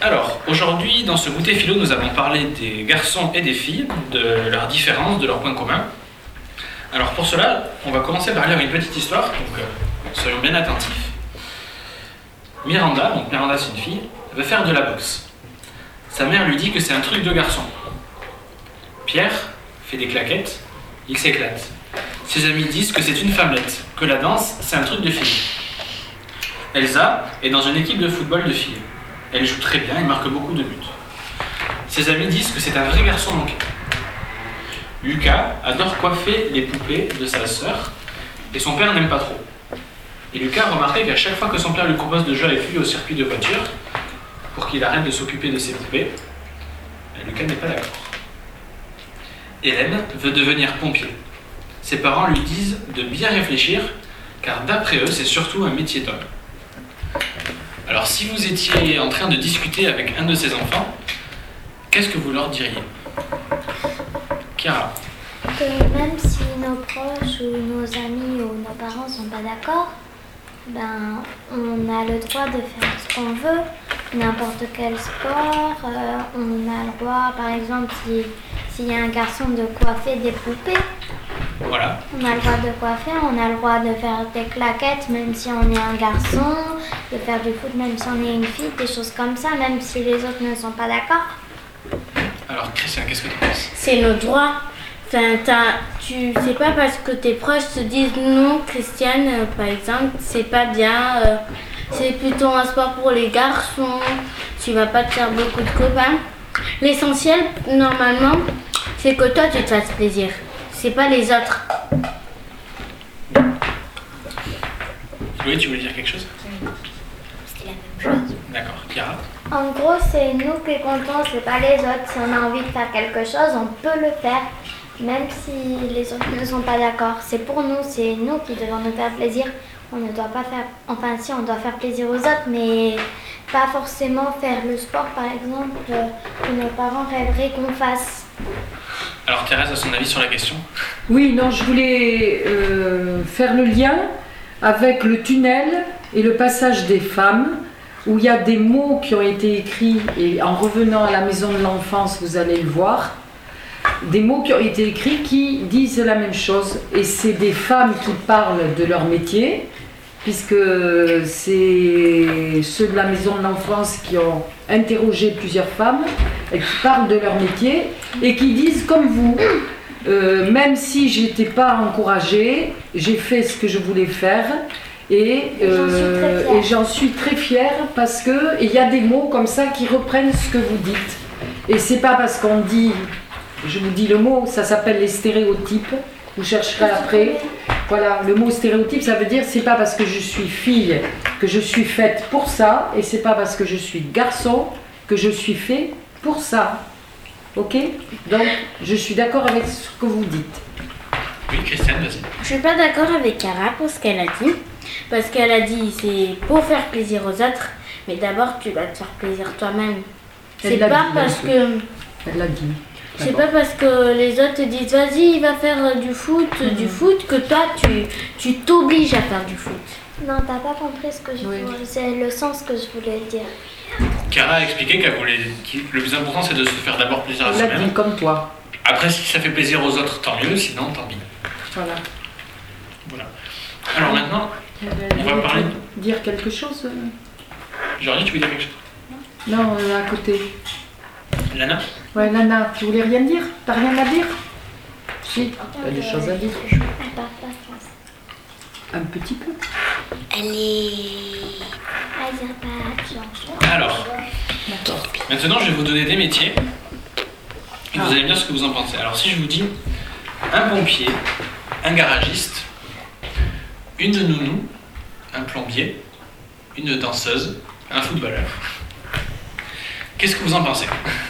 Alors, aujourd'hui, dans ce goûter philo, nous avons parlé des garçons et des filles, de leurs différences, de leurs points communs. Alors pour cela, on va commencer par lire une petite histoire, donc soyons bien attentifs. Miranda, donc Miranda c'est une fille, veut faire de la boxe. Sa mère lui dit que c'est un truc de garçon. Pierre fait des claquettes, il s'éclate. Ses amis disent que c'est une femmelette, que la danse c'est un truc de fille. Elsa est dans une équipe de football de filles. Elle joue très bien et marque beaucoup de buts. Ses amis disent que c'est un vrai garçon manqué. Lucas adore coiffer les poupées de sa sœur et son père n'aime pas trop. Et Lucas a remarqué qu'à chaque fois que son père lui propose de jouer avec lui au circuit de voiture, pour qu'il arrête de s'occuper de ses poupées, Lucas n'est pas d'accord. Hélène veut devenir pompier. Ses parents lui disent de bien réfléchir, car d'après eux, c'est surtout un métier d'homme. Alors si vous étiez en train de discuter avec un de ces enfants, qu'est-ce que vous leur diriez ? Chiara. Que même si nos proches ou nos amis ou nos parents sont pas d'accord, ben on a le droit de faire ce qu'on veut, n'importe quel sport, on a le droit, par exemple, s'il y a un garçon de coiffer des poupées, Voilà. on a le droit de coiffer, on a le droit de faire des claquettes même si on est un garçon, de faire du foot même si on est une fille, des choses comme ça, même si les autres ne sont pas d'accord. Alors Christian, qu'est-ce que tu penses ? C'est nos droits. Enfin, tu sais pas parce que tes proches te disent non, Christiane, par exemple, c'est pas bien, c'est plutôt un sport pour les garçons, tu vas pas te faire beaucoup de copains. L'essentiel, normalement, c'est que toi tu te fasses plaisir, c'est pas les autres. Chloé, tu voulais dire quelque chose ? C'est la même chose. D'accord. Chiara ? En gros, c'est nous qui comptons, c'est pas les autres. Si on a envie de faire quelque chose, on peut le faire, même si les autres ne sont pas d'accord. C'est pour nous, c'est nous qui devons nous faire plaisir. On ne doit pas faire, enfin si, on doit faire plaisir aux autres, mais pas forcément faire le sport, par exemple, que nos parents rêveraient qu'on fasse. Alors Thérèse a son avis sur la question. Oui, non, je voulais faire le lien avec le tunnel et le passage des femmes, où il y a des mots qui ont été écrits, et en revenant à la maison de l'enfance, vous allez le voir, des mots qui ont été écrits qui disent la même chose. Et c'est des femmes qui parlent de leur métier, puisque c'est ceux de la maison de l'enfance qui ont interrogé plusieurs femmes, et qui parlent de leur métier, et qui disent comme vous, même si j'étais pas encouragée, j'ai fait ce que je voulais faire. Et j'en suis très fière parce que il y a des mots comme ça qui reprennent ce que vous dites. Et c'est pas parce qu'on dit, je vous dis le mot, ça s'appelle les stéréotypes. Vous chercherez après. Voilà, le mot stéréotype, ça veut dire c'est pas parce que je suis fille que je suis faite pour ça, et c'est pas parce que je suis garçon que je suis fait pour ça. Ok ? Donc, je suis d'accord avec ce que vous dites. Oui, Christiane, vas-y. Je suis pas d'accord avec Cara pour ce qu'elle a dit. Parce qu'elle a dit c'est pour faire plaisir aux autres, mais d'abord tu vas te faire plaisir toi-même. C'est pas parce que. Elle l'a dit. C'est pas parce que les autres te disent vas-y, va faire du foot que toi tu t'obliges à faire du foot. Non, t'as pas compris ce que je voulais, c'est le sens que je voulais dire. Chiara a expliqué que le plus important c'est de se faire d'abord plaisir à Elle l'a soi-même. dit comme toi. Après, si ça fait plaisir aux autres, tant mieux, sinon tant pis. Voilà. Voilà. Alors maintenant, on va parler. Dire quelque chose Jordi, tu veux dire quelque chose ? Non, à côté. Lana ? Ouais, Lana, tu voulais rien dire? T'as rien à dire? Si, t'as des choses à dire. Elle parle pas français. Un petit peu. Elle est. Elle a pas de chanson. Alors, maintenant je vais vous donner des métiers et vous allez me dire ce que vous en pensez. Alors si je vous dis un pompier, un garagiste, une nounou, un plombier, une danseuse, un footballeur. Qu'est-ce que vous en pensez ?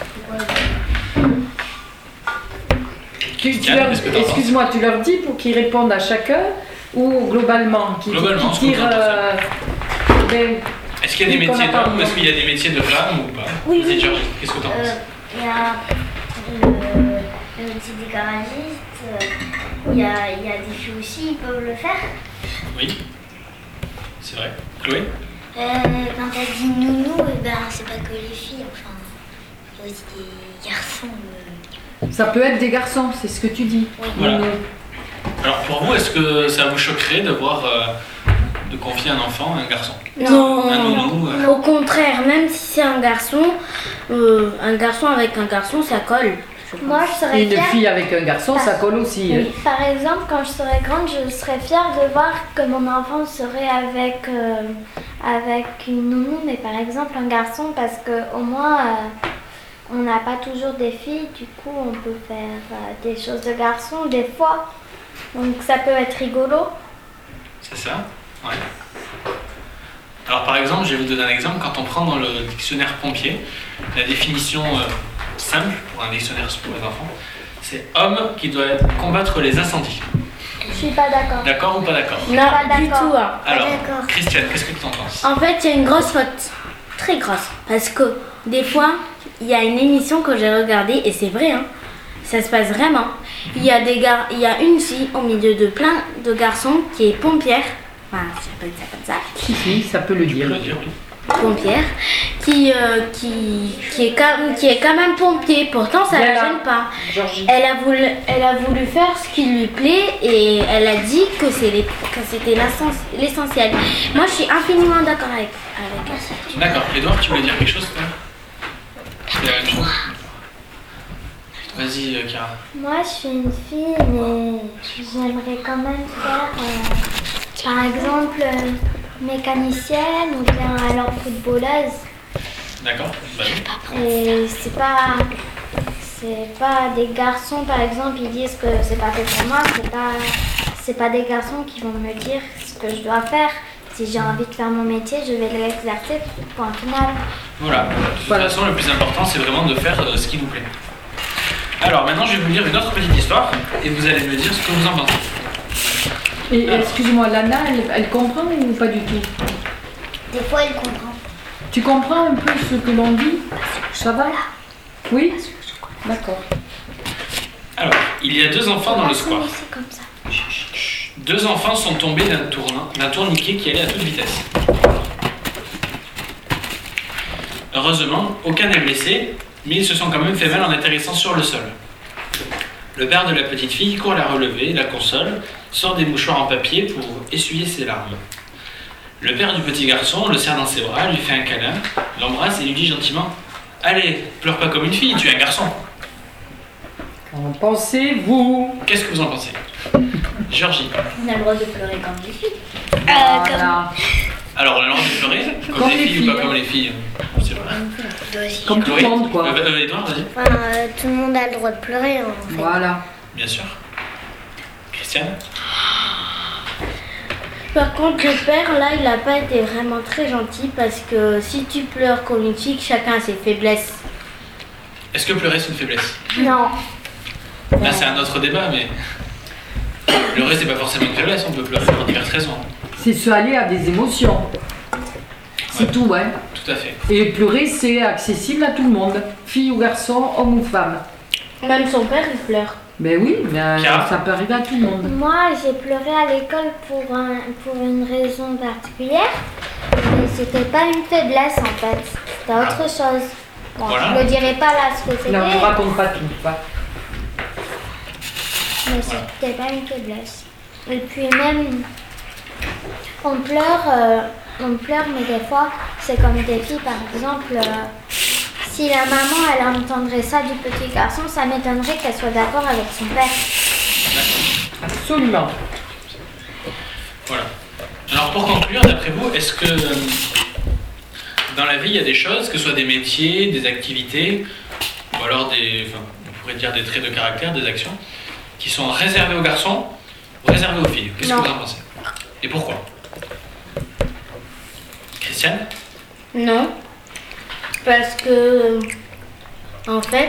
Excuse-moi, tu leur dis pour qu'ils répondent à chacun ou globalement Globalement, qui tirent, est-ce qu'il y a des métiers d'hommes? Est-ce qu'il y a des métiers de femmes ou pas? Oui, Vas-y, oui. Georges, qu'est-ce que tu en penses? Il y a le métier des garagistes, il y a des filles aussi, ils peuvent le faire. Oui, c'est vrai. Chloé? Quand t'as dit nounou, c'est pas que les filles, enfin, il y a aussi des garçons. Ça peut être des garçons, c'est ce que tu dis. Voilà. Alors pour vous, est-ce que ça vous choquerait de voir, de confier un enfant à un garçon? Non, Un nounou au contraire, même si c'est un garçon avec un garçon, ça colle. Moi, je serais Une fière. fille avec un garçon, ça colle aussi. hein. Par exemple, quand je serais grande, je serais fière de voir que mon enfant serait avec une nounou, mais par exemple un garçon, parce que au moins on n'a pas toujours des filles, du coup on peut faire des choses de garçon des fois. Donc ça peut être rigolo. C'est ça? Ouais. Alors par exemple, je vais vous donner un exemple. Quand on prend dans le dictionnaire pompier, la définition simple pour un dictionnaire pour les enfants, c'est homme qui doit combattre les incendies. Je suis pas d'accord. D'accord ou pas d'accord? Non, Pas du d'accord. tout. Hein. Alors, d'accord. Christiane, qu'est-ce que tu en penses? En fait, il y a une grosse faute. Très grosse. Parce que des fois, il y a une émission que j'ai regardée, et c'est vrai, hein, ça se passe vraiment. Il y a une fille au milieu de plein de garçons qui est pompière. Enfin, j'appelle ça comme ça. Si, ça peut le Je dire. peux le dire, oui. Pompière. Qui est quand même pompier. Pourtant, ça ne la Voilà. gêne pas. Georgie. Elle a voulu faire ce qui lui plaît et elle a dit que c'était l'essentiel. Moi, je suis infiniment d'accord avec elle. D'accord. Edouard, tu voulais dire quelque chose, toi? C'est la même chose. Vas-y, Kira. Moi, je suis une fille, mais j'aimerais quand même faire, par exemple, mécanicienne ou bien alors footballeuse. D'accord. Bah, oui. Et c'est pas des garçons, par exemple, ils disent que c'est pas fait pour moi. C'est pas des garçons qui vont me dire ce que je dois faire. Si j'ai envie de faire mon métier, je vais l'exercer. Point final. Voilà. De toute façon, le plus important, c'est vraiment de faire ce qui vous plaît. Alors maintenant, je vais vous lire une autre petite histoire et vous allez me dire ce que vous en pensez. Et excuse-moi, Lana, elle comprend ou pas du tout? Des fois, elle comprend. Tu comprends un peu ce que l'on dit? Ça va? Oui? D'accord. Alors, il y a deux enfants dans le square. C'est comme ça. Deux enfants sont tombés d'un tourniquet qui allait à toute vitesse. Heureusement, aucun n'est blessé, mais ils se sont quand même fait mal en atterrissant sur le sol. Le père de la petite fille court la relever, la console, sort des mouchoirs en papier pour essuyer ses larmes. Le père du petit garçon le serre dans ses bras, lui fait un câlin, l'embrasse et lui dit gentiment « Allez, pleure pas comme une fille, tu es un garçon !» Qu'en pensez-vous? Qu'est-ce que vous en pensez? Georgie. On a le droit de pleurer comme des filles. Voilà. Alors, on a le droit de pleurer comme les filles ou pas comme les filles? C'est vrai. Comme tout le monde, quoi. Edouard, vas-y. Enfin, tout le monde a le droit de pleurer, en fait. Voilà. Bien sûr. Christiane? Par contre, le père, là, il n'a pas été vraiment très gentil parce que si tu pleures comme une fille, chacun a ses faiblesses. Est-ce que pleurer c'est une faiblesse? Non. Là c'est un autre débat, mais pleurer c'est pas forcément une faiblesse, on peut pleurer pour diverses raisons. C'est se aller à des émotions. C'est Ouais. tout, ouais. Tout à fait. Et pleurer, c'est accessible à tout le monde. Fille ou garçon, homme ou femme. Même son père, il pleure. Ben oui, mais Chiara? ça peut arriver à tout le monde. Moi, j'ai pleuré à l'école pour une raison particulière. Mais c'était pas une faiblesse en fait. C'était autre chose. Bon, Voilà. je ne dirai pas là ce que c'était, Là, on ne raconte pas tout. Pas. mais c'était pas une faiblesse. Et puis même, on pleure, mais des fois, c'est comme des filles par exemple. Si la maman, elle entendrait ça du petit garçon, ça m'étonnerait qu'elle soit d'accord avec son père. Absolument. Voilà. Alors pour conclure, d'après vous, est-ce que dans la vie il y a des choses, que ce soit des métiers, des activités, ou alors on pourrait dire des traits de caractère, des actions, qui sont réservées aux garçons ou réservées aux filles? Qu'est-ce que Non. vous en pensez? Et pourquoi? Christiane? Non. Parce que, en fait,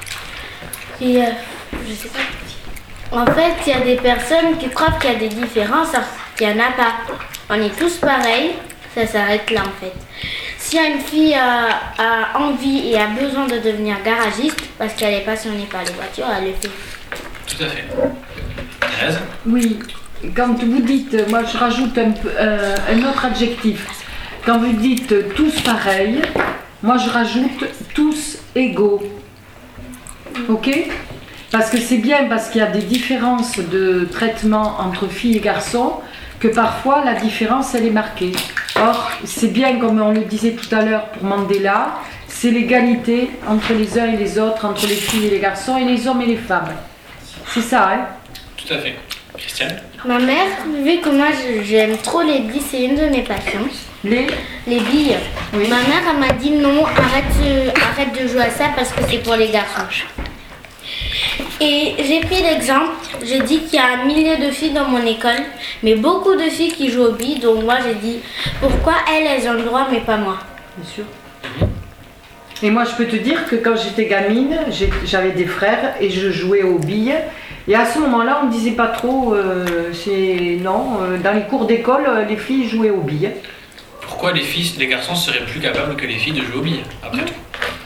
je sais pas. En fait, il y a des personnes qui croient qu'il y a des différences, alors qu'il n'y en a pas. On est tous pareils, ça s'arrête là en fait. Si une fille a envie et a besoin de devenir garagiste, parce qu'elle est passionnée par les voitures, elle le fait. Tout à fait. Thérèse? Oui, quand vous dites, moi je rajoute un autre adjectif. quand vous dites tous pareils, moi je rajoute tous égaux. Ok? Parce que c'est bien, parce qu'il y a des différences de traitement entre filles et garçons, que parfois la différence elle est marquée. Or, c'est bien, comme on le disait tout à l'heure pour Mandela, c'est l'égalité entre les uns et les autres, entre les filles et les garçons, et les hommes et les femmes. C'est ça, hein? Tout à fait. Christiane? Ma mère, vu que moi j'aime trop les billes, c'est une de mes passions. Les billes. Oui. Ma mère elle m'a dit non, arrête de jouer à ça parce que c'est pour les garçons. Et j'ai pris l'exemple, j'ai dit qu'il y a un millier de filles dans mon école, mais beaucoup de filles qui jouent aux billes, donc moi j'ai dit pourquoi elles ont le droit mais pas moi. Bien sûr. Et moi je peux te dire que quand j'étais gamine, j'avais des frères et je jouais aux billes. Et à ce moment-là, on ne disait pas trop, dans les cours d'école, les filles jouaient aux billes. Pourquoi les garçons seraient plus capables que les filles de jouer aux billes, après tout?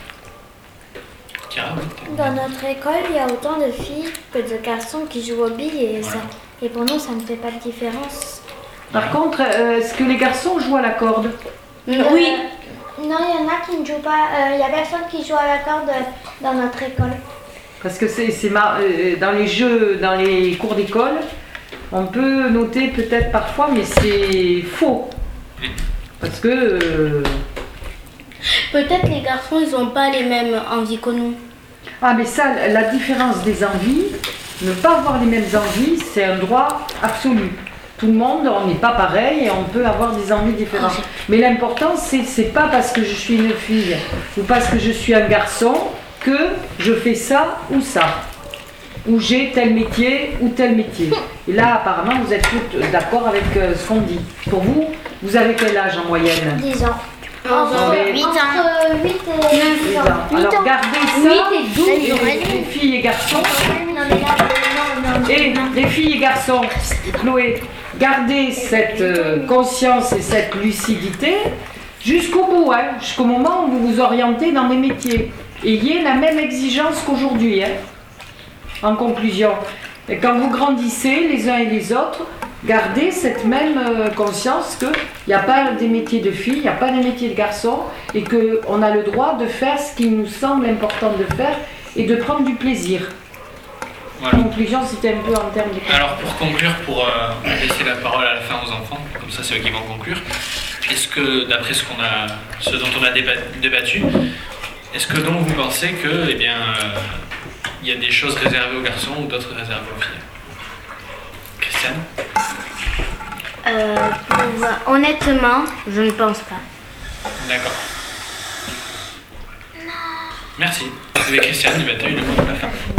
Chiara, oui. Dans notre école, il y a autant de filles que de garçons qui jouent aux billes et pour nous, ça ne fait pas de différence. Par contre, est-ce que les garçons jouent à la corde? Oui. Non, il y en a qui ne jouent pas. Il n'y a personne qui joue à la corde dans notre école. Parce que dans les jeux, dans les cours d'école, on peut noter peut-être parfois, mais c'est faux. Parce que... Peut-être les garçons, ils n'ont pas les mêmes envies que nous. Ah, mais ça, la différence des envies, ne pas avoir les mêmes envies, c'est un droit absolu. Tout le monde, on n'est pas pareil et on peut avoir des envies différentes. Mais l'important, c'est pas parce que je suis une fille ou parce que je suis un garçon que je fais ça ou ça. Ou j'ai tel métier ou tel métier. Et là, apparemment, vous êtes toutes d'accord avec ce qu'on dit. Pour vous, vous avez quel âge en moyenne? 10 ans. Entre 8 ans. Entre 8 et 10 ans. Alors gardez ça, 8 et 12. les filles et garçons. Non, mais là, non. Et les filles et garçons, Chloé, gardez cette conscience et cette lucidité jusqu'au bout, hein, jusqu'au moment où vous vous orientez dans des métiers. Ayez la même exigence qu'aujourd'hui. Hein. En conclusion, et quand vous grandissez les uns et les autres, gardez cette même conscience qu'il n'y a pas des métiers de filles, il n'y a pas des métiers de garçons, et qu'on a le droit de faire ce qui nous semble important de faire et de prendre du plaisir. Voilà. En conclusion, c'était un peu en termes de... Alors pour conclure, pour laisser la parole à la fin aux enfants, comme ça c'est eux qui vont conclure, est-ce que d'après ce dont on a débattu, est-ce que donc vous pensez que, il y a des choses réservées aux garçons ou d'autres réservées aux filles? Christiane? Honnêtement, je ne pense pas. D'accord. Merci. Et Christiane, tu as eu le mot de la fin.